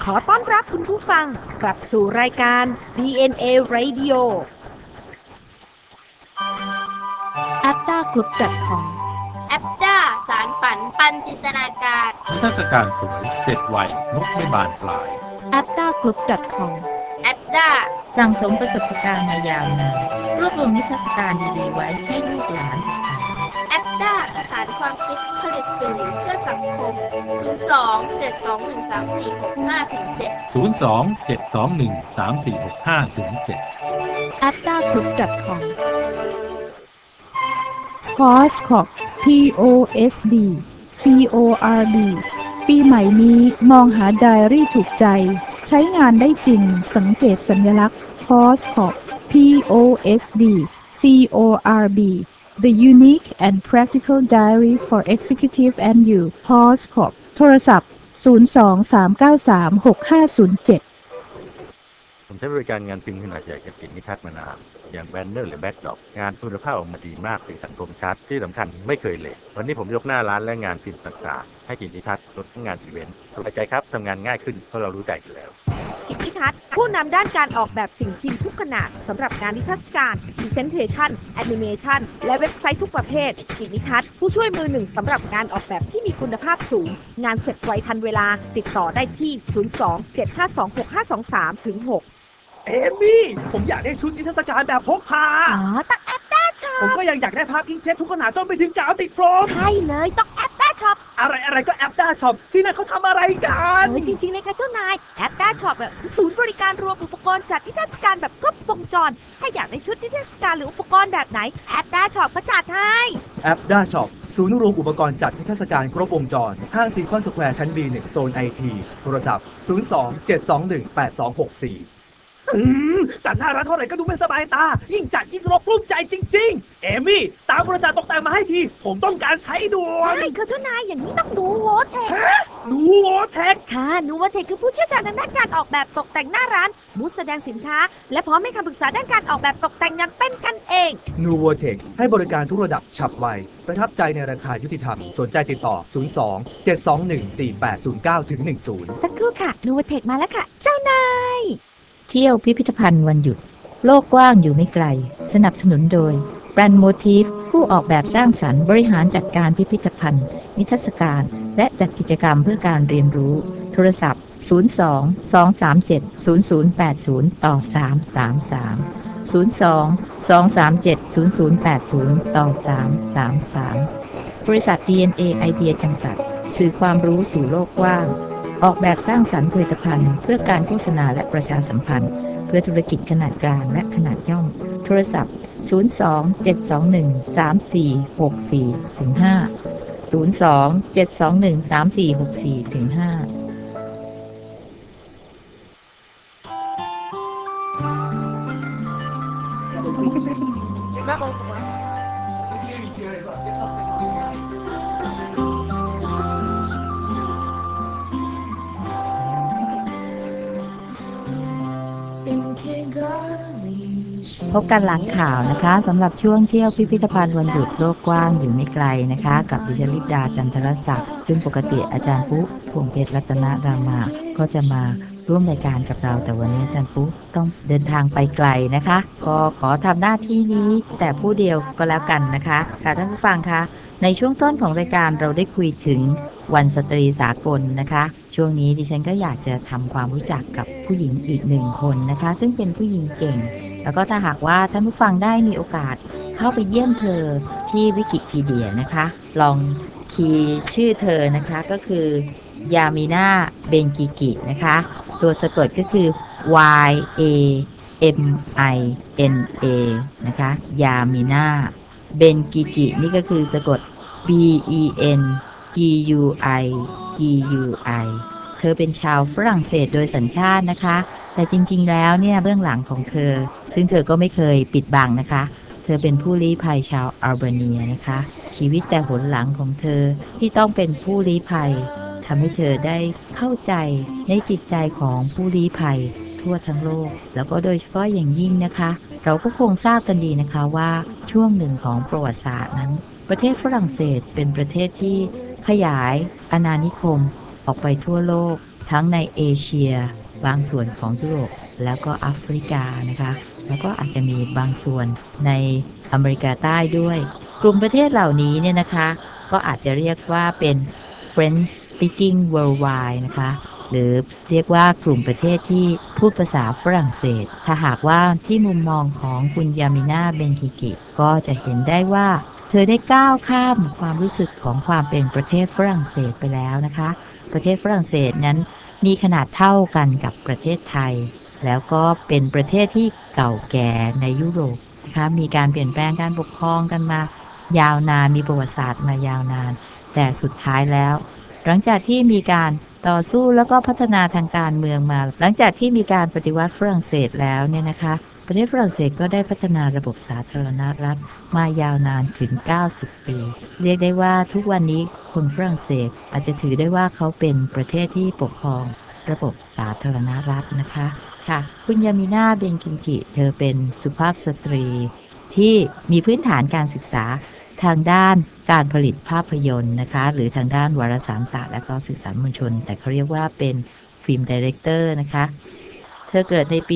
ขอต้อนรับคุณผู้ฟังกลับสู่รายการ DNA Radio aptagroup.com แอปด้าสารฝันปันจินตนาการนิทรรศการสวยเสร็จไวนกไม่บานปลาย aptagroup.com แอปด้าสั่งสมประสบการณ์มายาวนานรวบรวมนิทรรศการดีๆไว้ให้ลูกหลานศึกษาแอปด้าสารความคิดผลิตสื่อเพื่อสังคม 02-721-3465-7 aptagroup.com Postcard POSD CORD ปีใหม่นี้มองหาไดอารี่ถูกใจใช้งานได้จริงสังเกตสัญลักษณ์ Postcard POSD CORD The Unique and Practical Diary for Executive and You Postcard โทรศัพท์ 023936507 ผมใช้บริการงานพิมพ์ขนาดใหญ่จากกิจนิทัศน์มานานอย่างแบนเนอร์หรือแบ็กดรอปงานคุณภาพออกมาดีมากสีสันคมชัดที่สำคัญไม่เคยเละวันนี้ผมยกหน้าร้านและงานพิมพ์ต่างๆให้กิจนิทัศน์ลดทั้งงานอีเวนต์สบายใจครับทำงานง่ายขึ้นเพราะเรารู้ใจกันแล้วกิจนิทัศน์ผู้นำด้านการออกแบบสิ่งพิมพ์ทุกขนาดสำหรับงานนิทรรศการ Presentation Animation และเว็บไซต์ทุกประเภทกิจนิทัศน์ผู้ช่วยมือหนึ่งสำหรับงานออกแบบที่มีคุณภาพสูงงานเสร็จไวทันเวลาติดต่อได้ที่ 02-752-6523-6 เอมี่ผมอยากได้ชุดนิทรรศการแบบพกพาต้องแอปด้าช็อปผมก็ยังอยากได้ภาพอิงเจ็ตทุกขนาดจนไปถึงกาวติดโฟมใช่เลยต้องแอปด้าช็อปอะไรก็แอปด้าช็อปที่นั่นเขาทำอะไรกันจริงๆเลยค่ะเจ้านายแอปด้าช็อปคือศูนย์บริการรวมอุปกรณ์จัดนิทรรศการแบบครบวงจรถ้าอยากได้ชุดนิทรรศการหรืออุปกรณ์แบบไหนแอปด้าช็อปก็จัดให้แอปด้าช็อปศูนย์รวมอุปกรณ์จัดนิทรรศการครบวงจรห้างซีคอนสแควร์ชั้น B1 โซน IT โทรศัพท์ 02-721-8264จัดหน้าร้านเท่าไหร่ก็ดูไม่สบายตายิ่งจัดยิ่งรบกลุ้มใจจริงๆเอมี่ตามบริษัทตกแต่งมาให้ทีผมต้องการใช้ด่วนใช่ค่ะเจ้านายอย่างนี้ต้องดูโวเทคดูโวเทคค่ะดูโวเทคคือผู้เชี่ยวชาญทางด้านการออกแบบตกแต่งหน้าร้านบูธแสดงสินค้าและพร้อมให้คำปรึกษาด้านการออกแบบตกแต่งอย่างเป็นกันเองนูโวเทคให้บริการทุกระดับฉับไวประทับใจในราคายุติธรรมสนใจติดต่อ 02-721-4809-10 สักครู่ค่ะนูโวเทคมาแล้วค่ะเจ้านายเที่ยวพิพิธภัณฑ์วันหยุดโลกกว้างอยู่ไม่ไกลสนับสนุนโดยแบรนด์โมทีฟผู้ออกแบบสร้างสรรค์บริหารจัดการพิพิธภัณฑ์นิทรรศการและจัดกิจกรรมเพื่อการเรียนรู้โทรศัพท์ 02-237-0080 ต่อ 333 02-237-0080 ต่อ 333 บริษัท DNA ไอเดียจำกัดสื่อความรู้สู่โลกกว้างออกแบบสร้างสรรค์ผลิตภัณฑ์เพื่อการโฆษณาและประชาสัมพันธ์เพื่อธุรกิจขนาดกลางและขนาดย่อมโทรศัพท์ 02-721-3464-5 02-721-3464-5พบกันหลังข่าวนะคะสำหรับช่วงเที่ยวพิพิธภัณฑ์วันหยุดโลกกว้างอยู่ไม่ไกลนะคะกับดิฉันลิดาจันทรศักดิ์ซึ่งปกติอาจารย์ปุ๊พวงเพชรรัตนรามาก็จะมาร่วมรายการกับเราแต่วันนี้อาจารย์ปุ๊ต้องเดินทางไปไกลนะคะก็ขอทำหน้าที่นี้แต่ผู้เดียวก็แล้วกันนะคะค่ะท่านผู้ฟังคะในช่วงต้นของรายการเราได้คุยถึงวันสตรีสากลนะคะช่วงนี้ดิฉันก็อยากจะทำความรู้จักกับผู้หญิงอีกหนึ่งคนนะคะซึ่งเป็นผู้หญิงเก่งแล้วก็ถ้าหากว่าท่านผู้ฟังได้มีโอกาสเข้าไปเยี่ยมเธอที่วิกิพีเดียนะคะลองคีย์ชื่อเธอนะคะก็คือยามิน่าเบนกิกินะคะตัวสะกดก็คือ Y A M I N A นะคะยามิน่าเบนกิกินี่ก็คือสะกด B E N G U I G U I เธอเป็นชาวฝรั่งเศสโดยสัญชาตินะคะแต่จริงๆแล้วเนี่ยเบื้องหลังของเธอซึ่งเธอก็ไม่เคยปิดบังนะคะเธอเป็นผู้ลี้ภัยชาวอัลเบเนียนะคะชีวิตแต่หนหลังของเธอที่ต้องเป็นผู้ลี้ภัยทำให้เธอได้เข้าใจในจิตใจของผู้ลี้ภัยทั่วทั้งโลกแล้วก็โดยเฉพาะอย่างยิ่งนะคะเราก็คงทราบกันดีนะคะว่าช่วงหนึ่งของประวัติศาสตร์นั้นประเทศฝรั่งเศสเป็นประเทศที่ขยายอาณานิคมออกไปทั่วโลกทั้งในเอเชียบางส่วนของยุโรปแล้วก็แอฟริกานะคะแล้วก็อาจจะมีบางส่วนในอเมริกาใต้ด้วยกลุ่มประเทศเหล่านี้เนี่ยนะคะก็อาจจะเรียกว่าเป็น French speaking worldwide นะคะหรือเรียกว่ากลุ่มประเทศที่พูดภาษาฝรั่งเศสถ้าหากว่าที่มุมมองของคุณยามิน่าเบนกิกิก็จะเห็นได้ว่าเธอได้ก้าวข้ามความรู้สึกของความเป็นประเทศฝรั่งเศสไปแล้วนะคะประเทศฝรั่งเศสนั้นมีขนาดเท่ากันกับประเทศไทยแล้วก็เป็นประเทศที่เก่าแก่ในยุโรปนะคะมีการเปลี่ยนแปลงการปกครองกันมายาวนานมีประวัติศาสตร์มายาวนานแต่สุดท้ายแล้วหลังจากที่มีการต่อสู้แล้วก็พัฒนาทางการเมืองมาหลังจากที่มีการปฏิวัติฝรั่งเศสแล้วเนี่ยนะคะประเทศฝรั่งเศสก็ได้พัฒนาระบบสาธารณรัฐมายาวนานถึง90ปีเรียกได้ว่าทุกวันนี้คนฝรั่งเศสอาจจะถือได้ว่าเขาเป็นประเทศที่ปกครองระบบสาธารณรัฐนะคะค่ะคุณยามิน่าเบนกินกิเธอเป็นสุภาพสตรีที่มีพื้นฐานการศึกษาทางด้านการผลิตภาพยนตร์นะคะหรือทางด้านวารสารศาสตร์และก็สื่อสารมวลชนแต่เขาเรียกว่าเป็นฟิล์มไดเรคเตอร์นะคะเธอเกิดในปี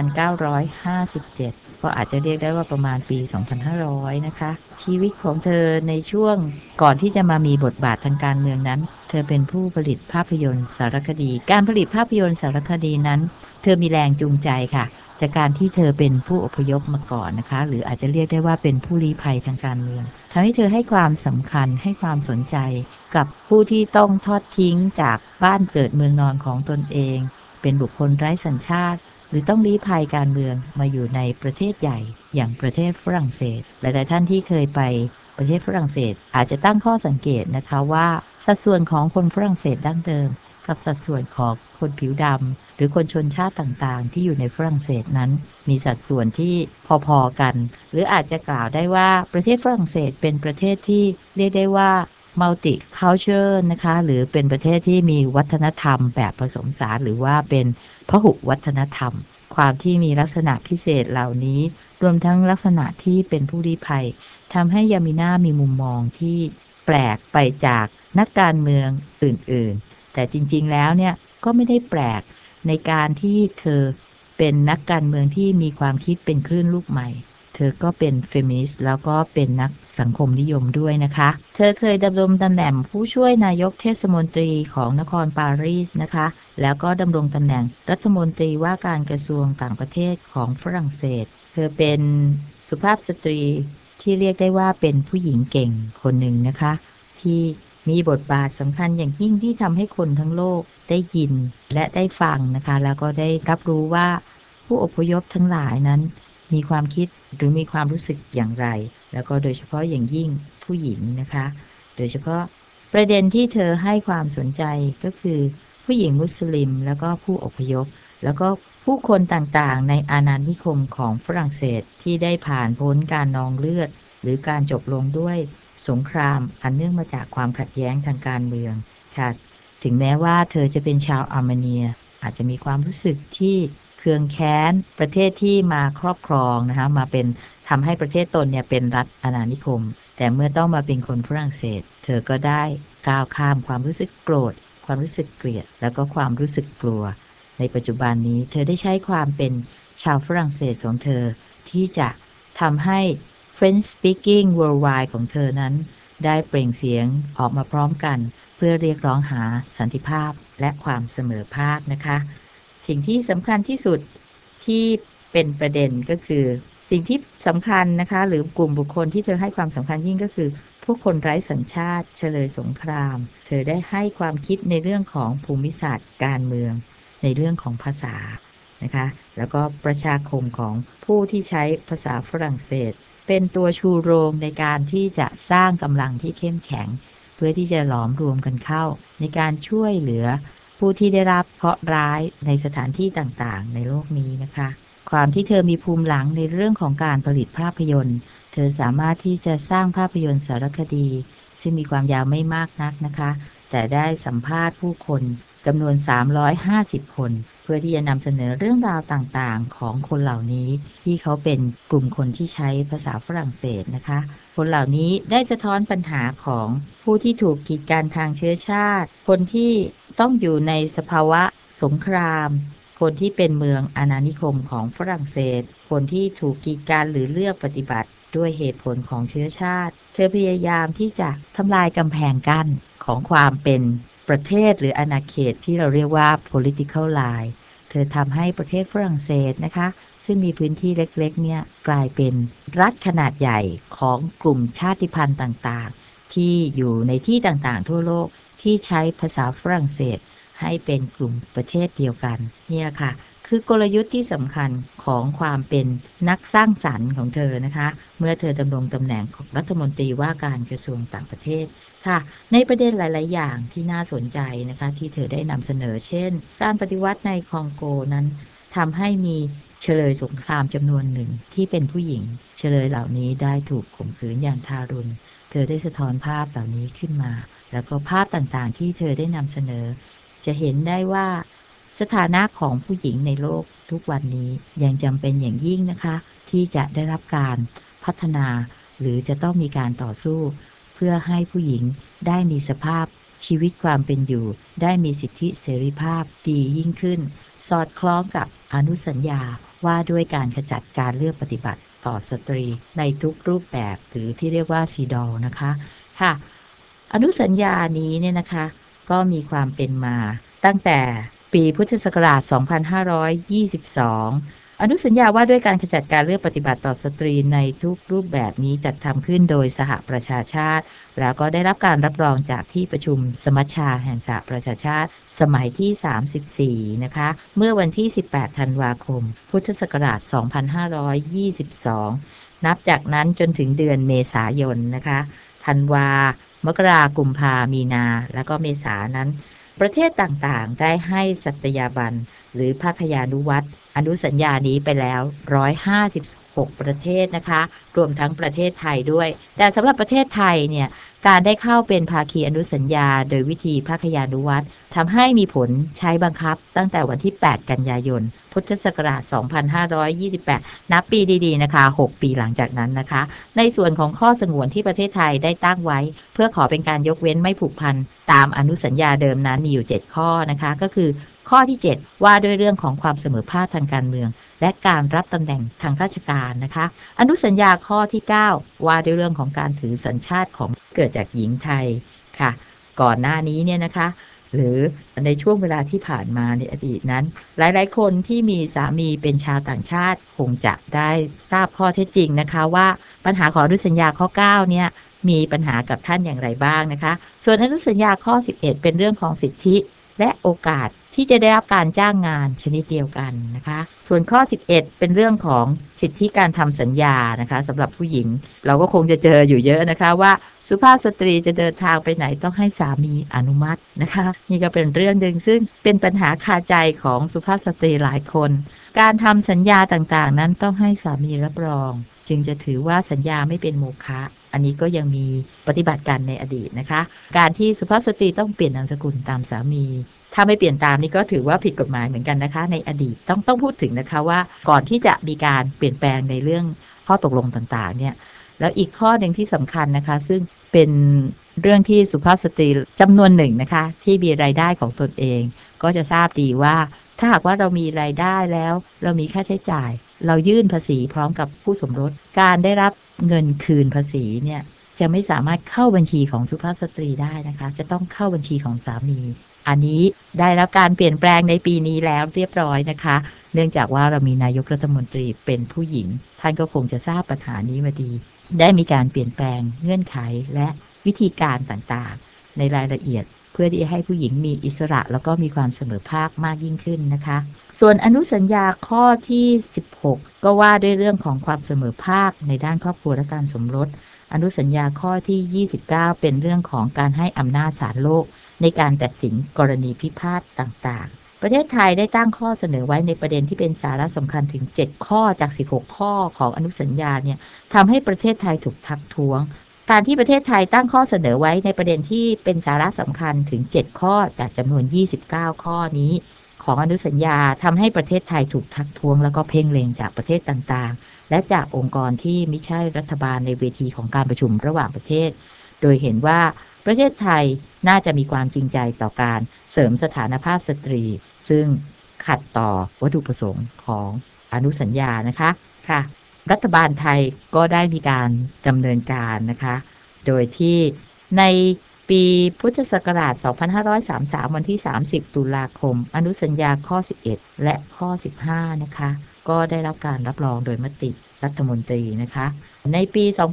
1957 ก็อาจจะเรียกได้ว่าประมาณปี 2500 นะคะชีวิตของเธอในช่วงก่อนที่จะมามีบทบาททางการเมืองนั้นเธอเป็นผู้ผลิตภาพยนตร์สารคดีการผลิตภาพยนตร์สารคดีนั้นเธอมีแรงจูงใจค่ะจากการที่เธอเป็นผู้อพยพมาก่อนนะคะหรืออาจจะเรียกได้ว่าเป็นผู้ลี้ภัยทางการเมืองทำให้เธอให้ความสำคัญให้ความสนใจกับผู้ที่ต้องทอดทิ้งจากบ้านเกิดเมืองนอนของตนเองเป็นบุคคลไร้สัญชาติหรือต้องลี้ภัยการเมืองมาอยู่ในประเทศใหญ่อย่างประเทศฝรั่งเศสหลายๆท่านที่เคยไปประเทศฝรั่งเศสอาจจะตั้งข้อสังเกตนะคะว่าสัดส่วนของคนฝรั่งเศสดั้งเดิมกับสัดส่วนของคนผิวดำหรือคนชนชาติต่างๆที่อยู่ในฝรั่งเศสนั้นมีสัดส่วนที่พอๆกันหรืออาจจะกล่าวได้ว่าประเทศฝรั่งเศสเป็นประเทศที่เรียกได้ว่า multicultural นะคะหรือเป็นประเทศที่มีวัฒนธรรมแบบผสมผสานหรือว่าเป็นพหุวัฒนธรรมความที่มีลักษณะพิเศษเหล่านี้รวมทั้งลักษณะที่เป็นผู้ลี้ภัยทำให้ยามิน่ามีมุมมองที่แปลกไปจากนักการเมืองอื่นๆแต่จริงๆแล้วเนี่ยก็ไม่ได้แปลกในการที่เธอเป็นนักการเมืองที่มีความคิดเป็นคลื่นลูกใหม่เธอก็เป็นเฟมินิสต์แล้วก็เป็นนักสังคมนิยมด้วยนะคะเธอเคยดำรงตำแหน่งผู้ช่วยนายกเทศมนตรีของนครปารีสนะคะแล้วก็ดำรงตำแหน่งรัฐมนตรีว่าการกระทรวงต่างประเทศของฝรั่งเศสเธอเป็นสุภาพสตรีที่เรียกได้ว่าเป็นผู้หญิงเก่งคนหนึ่งนะคะที่มีบทบาทสำคัญอย่างยิ่งที่ทำให้คนทั้งโลกได้ยินและได้ฟังนะคะแล้วก็ได้รับรู้ว่าผู้อพยพทั้งหลายนั้นมีความคิดหรือมีความรู้สึกอย่างไรแล้วก็โดยเฉพาะอย่างยิ่งผู้หญิงนะคะโดยเฉพาะประเด็นที่เธอให้ความสนใจก็คือผู้หญิงมุสลิมแล้วก็ผู้อพยพแล้วก็ผู้คนต่างๆในอาณานิคมของฝรั่งเศสที่ได้ผ่านพ้นการนองเลือดหรือการจบลงด้วยสงครามอันเนื่องมาจากความขัดแย้งทางการเมืองค่ะถึงแม้ว่าเธอจะเป็นชาวอาร์เมเนียอาจจะมีความรู้สึกที่เคืองแค้นประเทศที่มาครอบครองนะคะมาเป็นทำให้ประเทศตนเนี่ยเป็นรัฐอาณานิคมแต่เมื่อต้องมาเป็นคนฝรั่งเศสเธอก็ได้ก้าวข้ามความรู้สึกโกรธความรู้สึกเกลียดแล้วก็ความรู้สึกกลัวในปัจจุบันนี้เธอได้ใช้ความเป็นชาวฝรั่งเศสของเธอที่จะทำให้ French speaking worldwide ของเธอนั้นได้เปล่งเสียงออกมาพร้อมกันเพื่อเรียกร้องหาสันติภาพและความเสมอภาคนะคะสิ่งที่สำคัญที่สุดที่เป็นประเด็นก็คือสิ่งที่สำคัญนะคะหรือกลุ่มบุคคลที่เธอให้ความสำคัญยิ่งก็คือพวกคนไร้สัญชาติเฉลยสงครามเธอได้ให้ความคิดในเรื่องของภูมิศาสตร์การเมืองในเรื่องของภาษานะคะแล้วก็ประชาคมของผู้ที่ใช้ภาษาฝรั่งเศสเป็นตัวชูโรงในการที่จะสร้างกำลังที่เข้มแข็งเพื่อที่จะหลอมรวมกันเข้าในการช่วยเหลือผู้ที่ได้รับเคราะห์ร้ายในสถานที่ต่างๆในโลกนี้นะคะความที่เธอมีภูมิหลังในเรื่องของการผลิตภาพยนตร์เธอสามารถที่จะสร้างภาพยนตร์สารคดีซึ่งมีความยาวไม่มากนักนะคะแต่ได้สัมภาษณ์ผู้คนจำนวน350คนเพื่อที่จะนำเสนอเรื่องราวต่างๆของคนเหล่านี้ที่เขาเป็นกลุ่มคนที่ใช้ภาษาฝรั่งเศสนะคะคนเหล่านี้ได้สะท้อนปัญหาของผู้ที่ถูกกีดกันทางเชื้อชาติคนที่ต้องอยู่ในสภาวะสงคราม คนที่เป็นเมืองอาณานิคมของฝรั่งเศสคนที่ถูกกีดกันหรือเลือกปฏิบัติด้วยเหตุผลของเชื้อชาติเธอพยายามที่จะทำลายกำแพงกั้นของความเป็นประเทศหรืออาณาเขตที่เราเรียกว่า political line เธอทำให้ประเทศฝรั่งเศสนะคะซึ่งมีพื้นที่เล็กๆเนี่ยกลายเป็นรัฐขนาดใหญ่ของกลุ่มชาติพันธุ์ต่างๆที่อยู่ในที่ต่างๆทั่วโลกที่ใช้ภาษาฝรั่งเศสให้เป็นกลุ่มประเทศเดียวกันเนี่ยค่ะคือกลยุทธ์ที่สำคัญของความเป็นนักสร้างสรรค์ของเธอนะคะเมื่อเธอดำรงตำแหน่งของรัฐมนตรีว่าการกระทรวงต่างประเทศค่ะในประเด็นหลายๆอย่างที่น่าสนใจนะคะที่เธอได้นำเสนอเช่นการปฏิวัติในคองโกนั้นทำให้มีเฉลยสงครามจำนวนหนึ่งที่เป็นผู้หญิงเฉลยเหล่านี้ได้ถูกข่มขืนอย่างทารุณเธอได้สะท้อนภาพเหล่านี้ขึ้นมาแล้วก็ภาพต่างๆที่เธอได้นำเสนอจะเห็นได้ว่าสถานะของผู้หญิงในโลกทุกวันนี้ยังจำเป็นอย่างยิ่งนะคะที่จะได้รับการพัฒนาหรือจะต้องมีการต่อสู้เพื่อให้ผู้หญิงได้มีสภาพชีวิตความเป็นอยู่ได้มีสิทธิเสรีภาพดียิ่งขึ้นสอดคล้องกับอนุสัญญาว่าด้วยการขจัดการเลือกปฏิบัติต่อสตรีในทุกรูปแบบหรือที่เรียกว่าซีดอลนะคะค่ะอนุสัญญานี้เนี่ยนะคะก็มีความเป็นมาตั้งแต่ปีพุทธศักราช 2522 อนุสัญญาว่าด้วยการขจัดการเลือกปฏิบัติต่อสตรีในทุกรูปแบบนี้จัดทำขึ้นโดยสหประชาชาติแล้วก็ได้รับการรับรองจากที่ประชุมสมัชชาแห่งสหประชาชาติสมัยที่ 34 นะคะเมื่อวันที่ 18 ธันวาคม พุทธศักราช 2522 นับจากนั้นจนถึงเดือนเมษายนนะคะธันวามกรากุมภามีนาแล้วก็เมษานั้นประเทศต่างๆได้ให้สัตยาบันหรือภาคยานุวัตรอนุสัญญานี้ไปแล้ว156ประเทศนะคะรวมทั้งประเทศไทยด้วยแต่สำหรับประเทศไทยเนี่ยการได้เข้าเป็นภาคีอนุสัญญาโดยวิธีภาคยานุวัตรทำให้มีผลใช้บังคับตั้งแต่วันที่ 8 กันยายน พุทธศักราช 2528 นับปีดีๆนะคะ6ปีหลังจากนั้นนะคะในส่วนของข้อสงวนที่ประเทศไทยได้ตั้งไว้เพื่อขอเป็นการยกเว้นไม่ผูกพันตามอนุสัญญาเดิมนั้นมีอยู่7ข้อนะคะก็คือข้อที่ 7 ว่าด้วยเรื่องของความเสมอภาคทางการเมืองและการรับตำแหน่งทางราชการนะคะอนุสัญญาข้อที่ 9 ว่าด้วยเรื่องของการถือสัญชาติของเกิดจากหญิงไทยค่ะก่อนหน้านี้เนี่ยนะคะหรือในช่วงเวลาที่ผ่านมาในอดีตนั้นหลายๆคนที่มีสามีเป็นชาวต่างชาติคงจะได้ทราบข้อเท็จจริงนะคะว่าปัญหาของอนุสัญญาข้อ 9 เนี่ยมีปัญหากับท่านอย่างไรบ้างนะคะส่วนอนุสัญญาข้อ 11 เป็นเรื่องของสิทธิและโอกาสที่จะได้รับการจ้างงานชนิดเดียวกันนะคะส่วนข้อ 11 เป็นเรื่องของสิทธิการทำสัญญานะคะสำหรับผู้หญิงเราก็คงจะเจออยู่เยอะนะคะว่าสุภาพสตรีจะเดินทางไปไหนต้องให้สามีอนุมัตินะคะนี่ก็เป็นเรื่องหนึ่งซึ่งเป็นปัญหาคาใจของสุภาพสตรีหลายคนการทำสัญญาต่างๆนั้นต้องให้สามีรับรองจึงจะถือว่าสัญญาไม่เป็นโมฆะอันนี้ก็ยังมีปฏิบัติการในอดีตนะคะการที่สุภาพสตรีต้องเปลี่ยนนามสกุลตามสามีถ้าไม่เปลี่ยนตามนี่ก็ถือว่าผิดกฎหมายเหมือนกันนะคะในอดีตต้องพูดถึงนะคะว่าก่อนที่จะมีการเปลี่ยนแปลงในเรื่องข้อตกลงต่างๆเนี่ยแล้วอีกข้อหนึ่งที่สำคัญนะคะซึ่งเป็นเรื่องที่สุภาพสตรีจำนวนหนึ่งนะคะที่มีรายได้ของตนเองก็จะทราบดีว่าถ้าหากว่าเรามีรายได้แล้วเรามีค่าใช้จ่ายเรายื่นภาษีพร้อมกับคู่สมรสการได้รับเงินคืนภาษีเนี่ยจะไม่สามารถเข้าบัญชีของสุภาพสตรีได้นะคะจะต้องเข้าบัญชีของสามีอันนี้ได้รับการเปลี่ยนแปลงในปีนี้แล้วเรียบร้อยนะคะเนื่องจากว่าเรามีนายกรัฐมนตรีเป็นผู้หญิงท่านก็คงจะทราบปัญหานี้มาดีได้มีการเปลี่ยนแปลงเงื่อนไขและวิธีการต่างๆในรายละเอียดเพื่อที่ให้ผู้หญิงมีอิสระแล้วก็มีความเสมอภาคมากยิ่งขึ้นนะคะส่วนอนุสัญญาข้อที่ 16 ก็ว่าด้วยเรื่องของความเสมอภาคในด้านครอบครัวและการสมรสอนุสัญญาข้อที่ 29 เป็นเรื่องของการให้อำนาจศาลโลกในการตัดสินกรณีพิพาทต่างๆประเทศไทยได้ตั้งข้อเสนอไว้ในประเด็นที่เป็นสาระสำคัญถึง7ข้อจาก16ข้อของอนุสัญญาเนี่ยทำให้ประเทศไทยถูกทักท้วงการที่ประเทศไทยตั้งข้อเสนอไว้ในประเด็นที่เป็นสาระสำคัญถึง7ข้อจากจำนวน29ข้อนี้ของอนุสัญญาทำให้ประเทศไทยถูกทักท้วงแล้วก็เพ่งเล็งจากประเทศต่างๆและจากองค์กรที่ไม่ใช่รัฐบาลในเวทีของการประชุมระหว่างประเทศโดยเห็นว่าปประเทศไทยน่าจะมีความจริงใจต่อการเสริมสถานภาพสตรีซึ่งขัดต่อวัตถุประสงค์ของอนุสัญญานะคะค่ะรัฐบาลไทยก็ได้มีการดำเนินการนะคะโดยที่ในปีพุทธศักราช 2533 วันที่ 30 ตุลาคมอนุสัญญาข้อ 11 และข้อ 15 นะคะก็ได้รับการรับรองโดยมติรัฐมนตรีนะคะในปี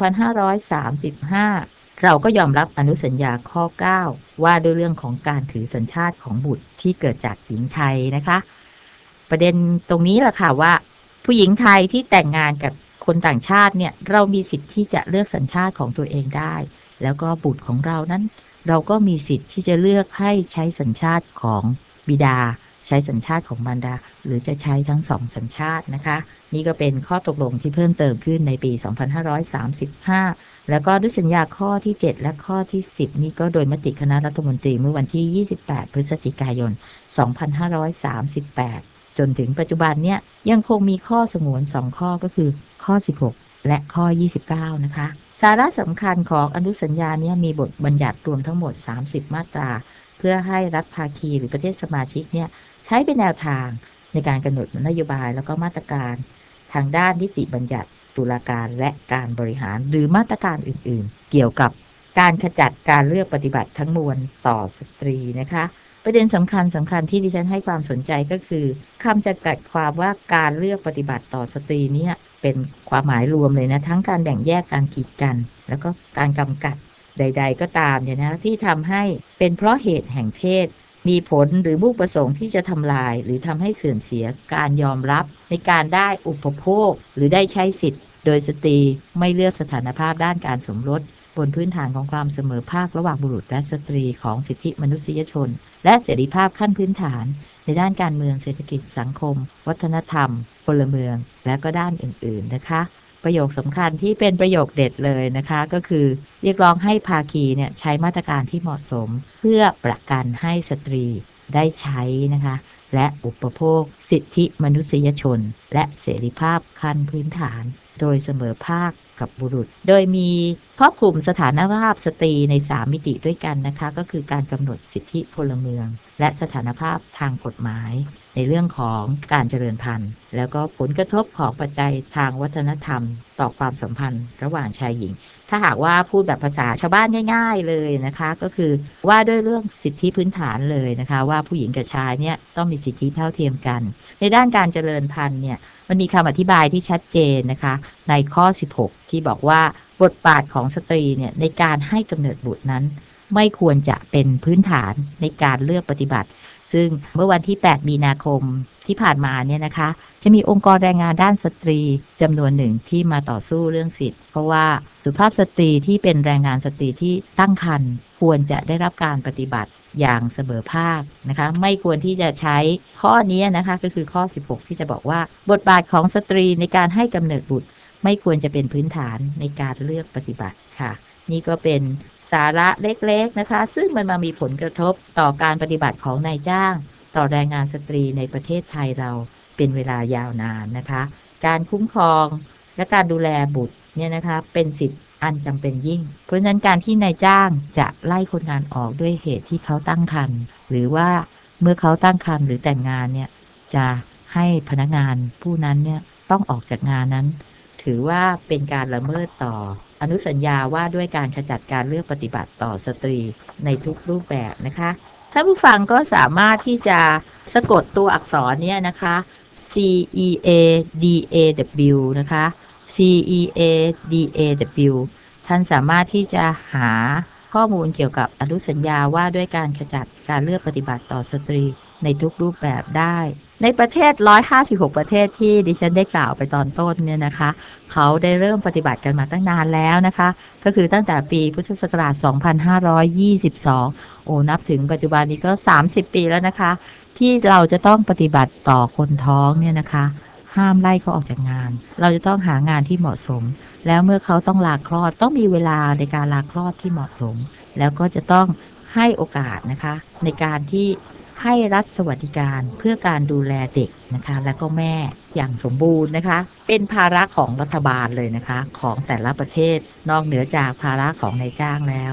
2535 เราก็ยอมรับอนุสัญญาข้อ 9 ว่าด้วยเรื่องของการถือสัญชาติของบุตรที่เกิดจากหญิงไทยนะคะประเด็นตรงนี้แหละค่ะว่าผู้หญิงไทยที่แต่งงานกับคนต่างชาติเนี่ยเรามีสิทธิ์ที่จะเลือกสัญชาติของตัวเองได้แล้วก็บุตรของเรานั้นเราก็มีสิทธิ์ที่จะเลือกให้ใช้สัญชาติของบิดาใช้สัญชาติของมารดาหรือจะใช้ทั้งสองสัญชาตินะคะนี่ก็เป็นข้อตกลงที่เพิ่มเติมขึ้นในปี 2535 แล้วก็ด้วยสัญญาข้อที่ 7 และข้อที่ 10 นี้ก็โดยมติคณะรัฐมนตรีเมื่อวันที่ 28 พฤศจิกายน 2538 จนถึงปัจจุบันเนี่ยยังคงมีข้อสงวน 2 ข้อก็คือข้อ 16 และข้อ 29 นะคะสาระสำคัญของอนุสัญญานี้มีบทบัญญัติรวมทั้งหมด 30 มาตราเพื่อให้รัฐภาคีหรือประเทศสมาชิกเนี่ยใช้เป็นแนวทางในการกำหนดนโยบายแล้วก็มาตรการทางด้านนิติบัญญัติตุลาการและการบริหารหรือมาตรการอื่นๆเกี่ยวกับการขจัดการเลือกปฏิบัติทั้งมวลต่อสตรีนะคะประเด็นสำคัญที่ดิฉันให้ความสนใจก็คือคำจำกัดความว่าการเลือกปฏิบัติต่อสตรีเนี่ยเป็นความหมายรวมเลยนะทั้งการแบ่งแยกการกีดกันแล้วก็การกำกัดใดๆก็ตามเนี่ยนะที่ทำให้เป็นเพราะเหตุแห่งเพศมีผลหรือมุ่งประสงค์ที่จะทำลายหรือทำให้เสื่อมเสียการยอมรับในการได้อุปโภคหรือได้ใช้สิทธิ์โดยสตรีไม่เลือกสถานภาพด้านการสมรสบนพื้นฐานของความเสมอภาคระหว่างบุรุษและสตรีของสิทธิมนุษยชนและเสรีภาพขั้นพื้นฐานในด้านการเมืองเศรษฐกิจสังคมวัฒนธรรมพลเมืองและก็ด้านอื่นๆนะคะประโยคสำคัญที่เป็นประโยคเด็ดเลยนะคะก็คือเรียกร้องให้ภาคีเนี่ยใช้มาตรการที่เหมาะสมเพื่อประกันให้สตรีได้ใช้นะคะและอุปโภคสิทธิมนุษยชนและเสรีภาพขั้นพื้นฐานโดยเสมอภาคกับบุรุษโดยมีครอบคลุมสถานภาพสตรีใน3มิติด้วยกันนะคะก็คือการกำหนดสิทธิพลเมืองและสถานภาพทางกฎหมายในเรื่องของการเจริญพันธุ์แล้วก็ผลกระทบของปัจจัยทางวัฒนธรรมต่อความสัมพันธ์ระหว่างชายหญิงถ้าหากว่าพูดแบบภาษาชาวบ้านง่ายๆเลยนะคะก็คือว่าด้วยเรื่องสิทธิพื้นฐานเลยนะคะว่าผู้หญิงกับชายเนี่ยต้องมีสิทธิเท่าเทียมกันในด้านการเจริญพันธุ์เนี่ยมันมีคำอธิบายที่ชัดเจนนะคะในข้อ 16 ที่บอกว่าบทบาทของสตรีเนี่ยในการให้กำเนิดบุตรนั้นไม่ควรจะเป็นพื้นฐานในการเลือกปฏิบัติซึ่งเมื่อวันที่ 8 มีนาคมที่ผ่านมาเนี่ยนะคะจะมีองค์กรแรงงานด้านสตรีจำนวนหนึ่งที่มาต่อสู้เรื่องสิทธิ์เพราะว่าสุภาพสตรีที่เป็นแรงงานสตรีที่ตั้งครรภ์ควรจะได้รับการปฏิบัติอย่างเสมอภาคนะคะไม่ควรที่จะใช้ข้อนี้นะคะก็คือข้อ 16 ที่จะบอกว่าบทบาทของสตรีในการให้กำเนิดบุตรไม่ควรจะเป็นพื้นฐานในการเลือกปฏิบัติค่ะนี่ก็เป็นสาระเล็กๆนะคะซึ่งมันมามีผลกระทบต่อการปฏิบัติของนายจ้างต่อแรงงานสตรีในประเทศไทยเราเป็นเวลายาวนานนะคะการคุ้มครองและการดูแลบุตรเนี่ยนะคะเป็นสิทธิ์อันจำเป็นยิ่งเพราะฉะนั้นการที่นายจ้างจะไล่คนงานออกด้วยเหตุที่เขาตั้งครรภ์หรือว่าเมื่อเขาตั้งครรภ์หรือแต่งงานเนี่ยจะให้พนักงานผู้นั้นเนี่ยต้องออกจากงานนั้นถือว่าเป็นการละเมิดต่ออนุสัญญาว่าด้วยการขจัดการเลือกปฏิบัติต่อสตรีในทุกรูปแบบนะคะท่านผู้ฟังก็สามารถที่จะสะกดตัวอักษรเนี่ยนะคะ CEADAW นะคะ CEADAW ท่านสามารถที่จะหาข้อมูลเกี่ยวกับอนุสัญญาว่าด้วยการขจัดการเลือกปฏิบัติต่อสตรีในทุกรูปแบบได้ในประเทศ156ประเทศที่ดิฉันได้กล่าวไปตอนต้นเนี่ยนะคะเขาได้เริ่มปฏิบัติกันมาตั้งนานแล้วนะคะก็คือตั้งแต่ปีพุทธศักราช 2522 โอ้นับถึงปัจจุบันนี้ก็30 ปีแล้วนะคะที่เราจะต้องปฏิบัติต่อคนท้องเนี่ยนะคะห้ามไล่เขาออกจากงานเราจะต้องหางานที่เหมาะสมแล้วเมื่อเขาต้องลาคลอดต้องมีเวลาในการลาคลอดที่เหมาะสมแล้วก็จะต้องให้โอกาสนะคะในการที่ให้รัฐสวัสดิการเพื่อการดูแลเด็กนะคะและก็แม่อย่างสมบูรณ์นะคะเป็นภาระของรัฐบาลเลยนะคะของแต่ละประเทศนอกเหนือจากภาระของนายจ้างแล้ว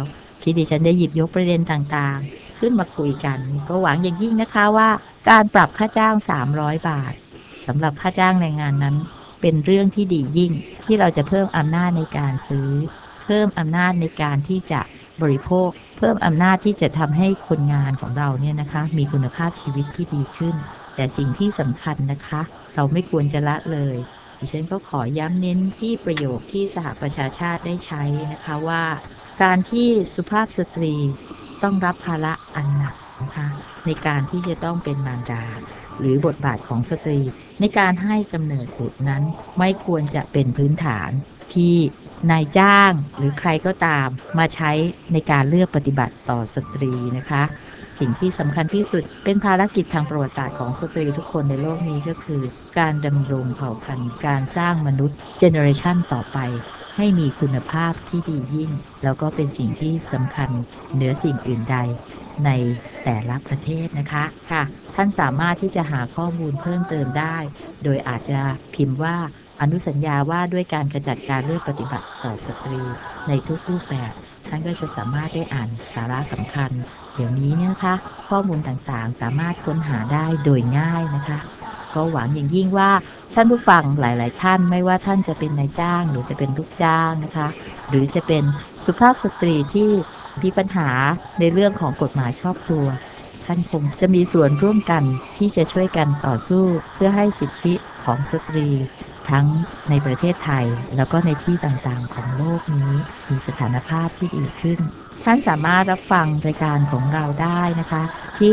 ที่ดิฉันได้หยิบยกประเด็นต่างๆขึ้นมาคุยกันก็หวังอย่างยิ่งนะคะว่าการปรับค่าจ้าง300 บาทสำหรับค่าจ้างแรงงานนั้นเป็นเรื่องที่ดียิ่งที่เราจะเพิ่มอำนาจในการซื้อเพิ่มอำนาจในการที่จะบริโภคเพิ่มอำนาจที่จะทำให้คนงานของเราเนี่ยนะคะมีคุณภาพชีวิตที่ดีขึ้นแต่สิ่งที่สำคัญนะคะเราไม่ควรจะละเลยดิฉันก็ขอย้ำเน้นที่ประโยคที่สหประชาชาติได้ใช้นะคะว่าการที่สุภาพสตรีต้องรับภาระอันหนักนะคะในการที่จะต้องเป็นมารดาหรือบทบาทของสตรีในการให้กำเนิดบุตรนั้นไม่ควรจะเป็นพื้นฐานที่นายจ้างหรือใครก็ตามมาใช้ในการเลือกปฏิบัติต่อสตรีนะคะสิ่งที่สำคัญที่สุดเป็นภารกิจทางประวัติศาสตร์ของสตรีทุกคนในโลกนี้ก็คือการดำรงเผ่าพันธุ์การสร้างมนุษย์เจเนอเรชันต่อไปให้มีคุณภาพที่ดียิ่งแล้วก็เป็นสิ่งที่สำคัญเหนือสิ่งอื่นใดในแต่ละประเทศนะคะค่ะท่านสามารถที่จะหาข้อมูลเพิ่มเติมได้โดยอาจจะพิมพ์ว่าอนุสัญญาว่าด้วยการขจัดการเลือกปฏิบัติต่อสตรีในทุกรูปแบบท่านก็จะสามารถได้อ่านสาระสำคัญเดี๋ยวนี้เนี่ยนะคะข้อมูลต่างๆสามารถค้นหาได้โดยง่ายนะคะก็หวังอย่างยิ่งว่าท่านผู้ฟังหลายๆท่านไม่ว่าท่านจะเป็นนายจ้างหรือจะเป็นลูกจ้างนะคะหรือจะเป็นสุภาพสตรีที่มีปัญหาในเรื่องของกฎหมายครอบครัวท่านคงจะมีส่วนร่วมกันที่จะช่วยกันต่อสู้เพื่อให้สิทธิของสตรีทั้งในประเทศไทยแล้วก็ในที่ต่างๆของโลกนี้มีสถานภาพที่ดีขึ้นท่านสามารถรับฟังรายการของเราได้นะคะที่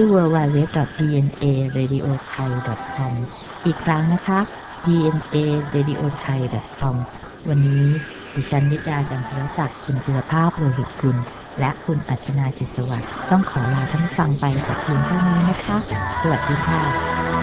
www.dnaradiothai.com อีกครั้งนะคะ dnaradiothai.com วันนี้ดิฉันนิดาจันทรศักดิ์คุณจิรภาพโลหิตกุลและคุณอัชนาจิตสวัสดิ์ต้องขอลาท่านฟังไปแต่เพียงเท่านี้นะคะสวัสดีค่ะ